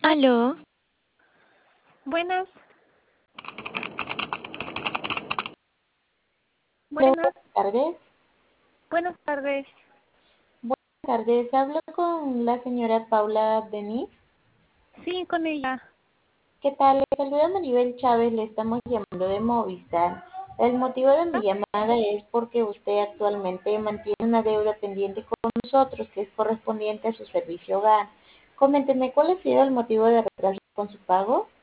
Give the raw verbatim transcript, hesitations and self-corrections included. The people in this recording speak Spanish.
Aló, Buenas, Hola, buenas, buenas tardes. buenas tardes. Buenas tardes. Hablo con la señora Paula Denis. Sí, con ella. ¿Qué tal? Le saluda Maribel Chávez. Le estamos llamando de Movistar. El motivo de mi llamada es porque usted actualmente mantiene una deuda pendiente con nosotros que es correspondiente a su servicio hogar. Coménteme cuál ha sido el motivo de retraso con su pago.